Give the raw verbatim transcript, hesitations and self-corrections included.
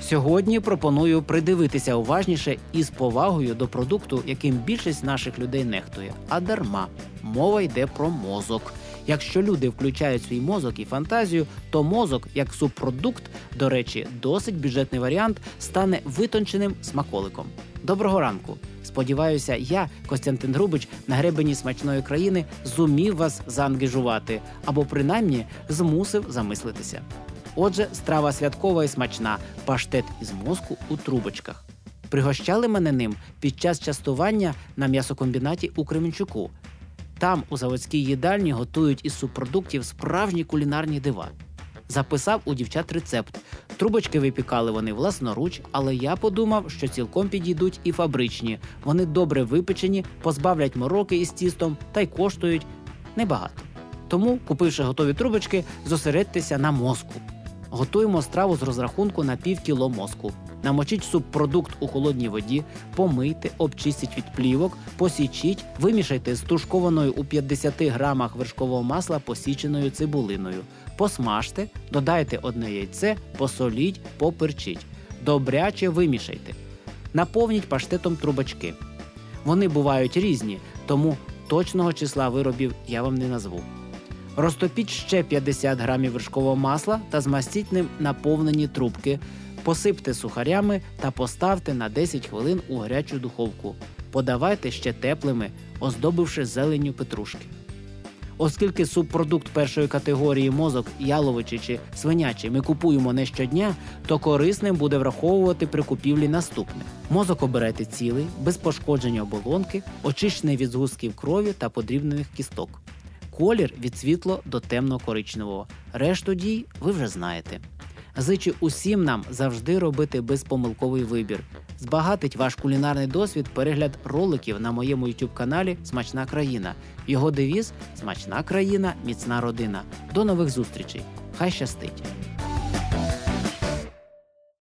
Сьогодні пропоную придивитися уважніше і з повагою до продукту, яким більшість наших людей нехтує. А дарма. Мова йде про мозок. Якщо люди включають свій мозок і фантазію, то мозок, як субпродукт, до речі, досить бюджетний варіант, стане витонченим смаколиком. Доброго ранку! Сподіваюся, я, Костянтин Грубич, на гребені смачної країни зумів вас заангажувати, або принаймні змусив замислитися. Отже, страва святкова і смачна – паштет із мозку у трубочках. Пригощали мене ним під час частування на м'ясокомбінаті у Кременчуку. Там, у заводській їдальні, готують із субпродуктів справжні кулінарні дива. Записав у дівчат рецепт. Трубочки випікали вони власноруч, але я подумав, що цілком підійдуть і фабричні. Вони добре випечені, позбавлять мороки із тістом та й коштують небагато. Тому, купивши готові трубочки, зосередьтеся на мозку. Готуємо страву з розрахунку на пів кіло мозку. Намочіть субпродукт у холодній воді, помийте, обчистіть від плівок, посічіть, вимішайте з тушкованою у п'ятдесят грамах вершкового масла посіченою цибулиною. Посмажте, додайте одне яйце, посоліть, поперчіть. Добряче вимішайте. Наповніть паштетом трубочки. Вони бувають різні, тому точного числа виробів я вам не назву. Розтопіть ще п'ятдесят грамів вершкового масла та змастіть ним наповнені трубки. Посипте сухарями та поставте на десять хвилин у гарячу духовку. Подавайте ще теплими, оздобивши зеленню петрушки. Оскільки субпродукт першої категорії мозок, яловичий чи свинячий ми купуємо не щодня, то корисним буде враховувати при купівлі наступне. Мозок обирайте цілий, без пошкодження оболонки, очищений від згустків крові та подрібнених кісток. Колір від світло до темно-коричневого. Решту дій ви вже знаєте. Зичу усім нам завжди робити безпомилковий вибір. Збагатить ваш кулінарний досвід перегляд роликів на моєму ютуб-каналі «Смачна країна». Його девіз – «Смачна країна, міцна родина». До нових зустрічей. Хай щастить!